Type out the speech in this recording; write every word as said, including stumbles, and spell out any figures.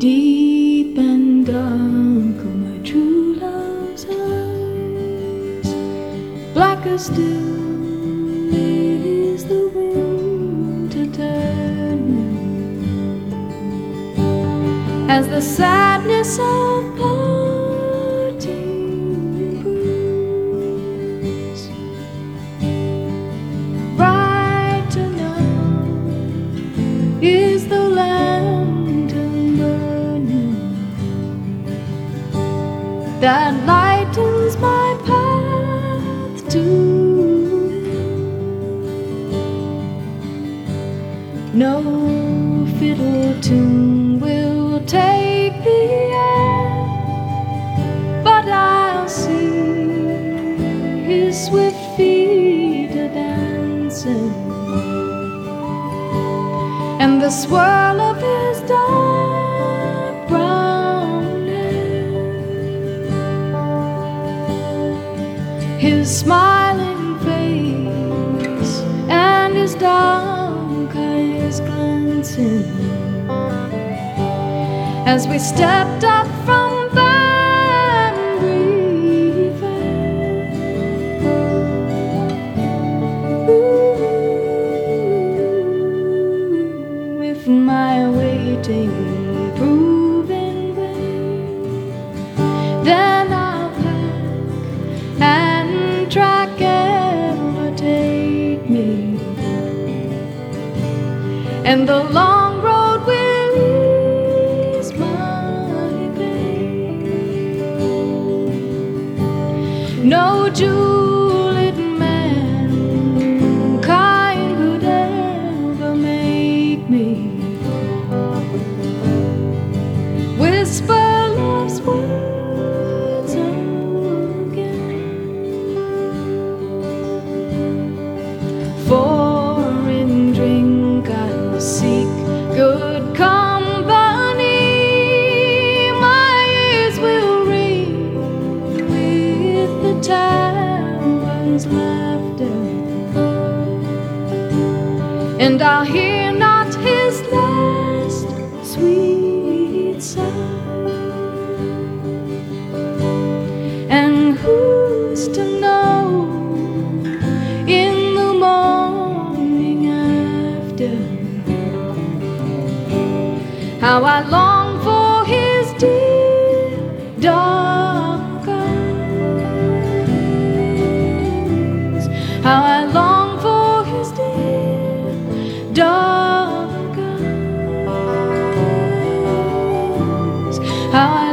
Deep and dark are my true love's eyes, blacker still is the winter turning, as the sadness of parting proves. Brighter now is the lantern burning that lightens my path to him. No fiddle tune will take the air, but I'll see his swift feet a dancing, and the swirl of his dark brown hair, his smiling face and his dark eyes glancing, as we stepped up from Banbury Fair. Ooh, if my waiting prove in vain, then I'll pack and track ever take me, and the long road will ease my pain. No jeweled mankind could ever make me whisper love's words again. For in drink I'll seek good company, my ears will ring with the tavern's laughter, and I'll hear not his last sweet sigh. And who's to know in the morning after how I long for his dear dark eyes, how I long for his dear dark eyes, how I